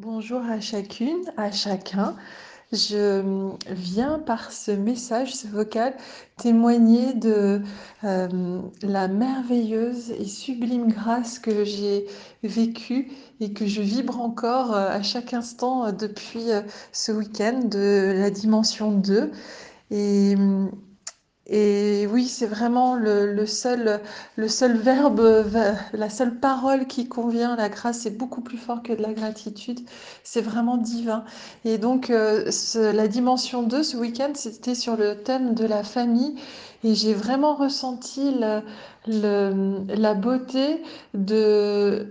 Bonjour à chacune, à chacun. Viens par ce message, ce vocal, témoigner de la merveilleuse et sublime grâce que j'ai vécue et que je vibre encore à chaque instant depuis ce week-end de la dimension 2. Et, et oui, c'est vraiment le seul verbe, la seule parole qui convient. La grâce est beaucoup plus fort que de la gratitude. C'est vraiment divin. Et donc, la dimension 2 ce week-end, c'était sur le thème de la famille. Et j'ai vraiment ressenti la beauté de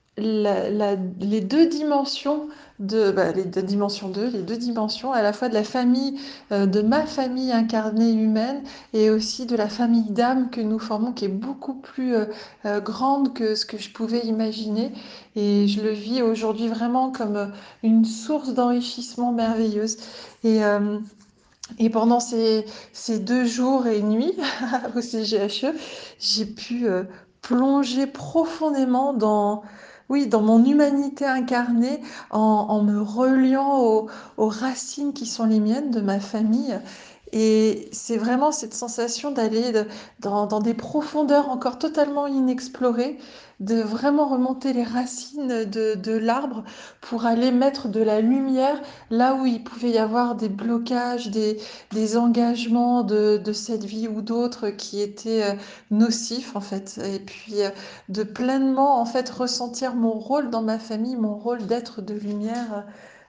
les deux dimensions les deux dimensions 2, les deux dimensions à la fois de la famille, de ma famille incarnée humaine et aussi de la famille d'âme que nous formons, qui est beaucoup plus grande que ce que je pouvais imaginer. Et je le vis aujourd'hui vraiment comme une source d'enrichissement merveilleuse. Et, euh, et pendant ces 2 jours et nuits au CGHE, j'ai pu plonger profondément oui, dans mon humanité incarnée en me reliant aux racines qui sont les miennes, de ma famille. Et c'est vraiment cette sensation d'aller dans des profondeurs encore totalement inexplorées, de vraiment remonter les racines de l'arbre pour aller mettre de la lumière là où il pouvait y avoir des blocages, des engagements de cette vie ou d'autres qui étaient nocifs en fait. Et puis de pleinement en fait ressentir mon rôle dans ma famille, mon rôle d'être de lumière,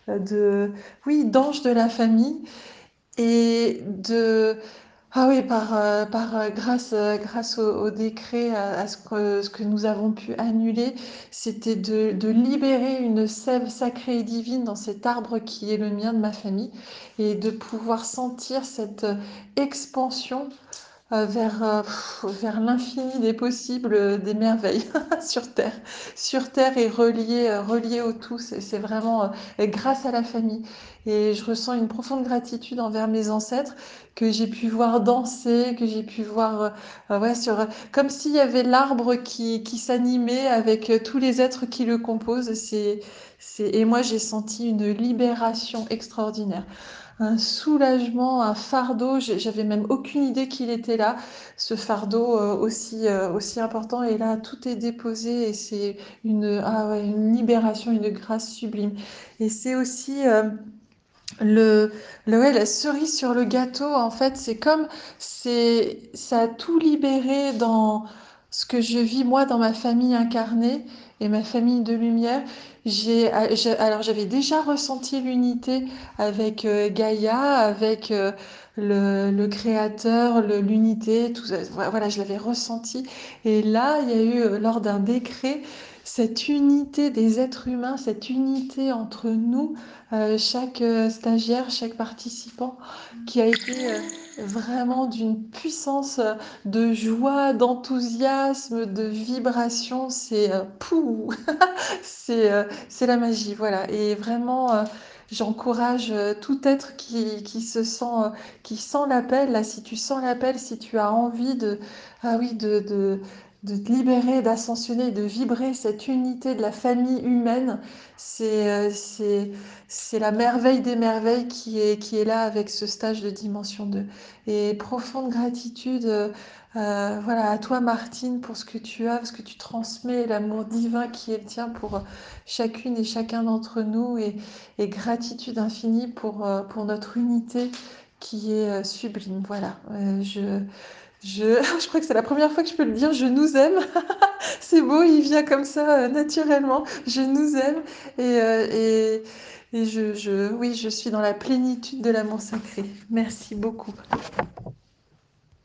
oui, d'ange de la famille et de ah oui, grâce au décret, à ce que nous avons pu annuler, c'était de libérer une sève sacrée et divine dans cet arbre qui est le mien de ma famille et de pouvoir sentir cette expansion vers l'infini des possibles, des merveilles sur terre et relié au tout. C'est vraiment grâce à la famille. Et je ressens une profonde gratitude envers mes ancêtres que j'ai pu voir danser, que j'ai pu voir ouais, comme s'il y avait l'arbre qui s'animait avec tous les êtres qui le composent. Et moi, j'ai senti une libération extraordinaire, un soulagement, un fardeau. J'avais même aucune idée qu'il était là, ce fardeau aussi important. Et là, tout est déposé et c'est ah ouais, une libération, une grâce sublime. Et c'est aussi ouais, la cerise sur le gâteau. En fait, ça a tout libéré dans ce que je vis moi dans ma famille incarnée et ma famille de lumière. Alors j'avais déjà ressenti l'unité avec Gaïa, avec le créateur, l'unité, tout ça. Voilà, je l'avais ressenti. Et là, il y a eu, lors d'un décret, cette unité des êtres humains, cette unité entre nous, chaque stagiaire, chaque participant, qui a été vraiment d'une puissance de joie, d'enthousiasme, de vibration. C'est pouh, c'est la magie, voilà. Et vraiment, j'encourage tout être qui sent l'appel. Là, si tu sens l'appel, si tu as envie ah oui, de te libérer, d'ascensionner, de vibrer cette unité de la famille humaine, c'est euh, c'est c'est la merveille des merveilles qui est là avec ce stage de dimension 2. Et profonde gratitude voilà, à toi Martine pour ce que tu as, ce que tu transmets, l'amour divin qui est le tien pour chacune et chacun d'entre nous et gratitude infinie pour notre unité qui est sublime. Voilà, je crois que c'est la première fois que je peux le dire, je nous aime. C'est beau, il vient comme ça naturellement. Je nous aime et, oui, je suis dans la plénitude de l'amour sacré. Merci beaucoup.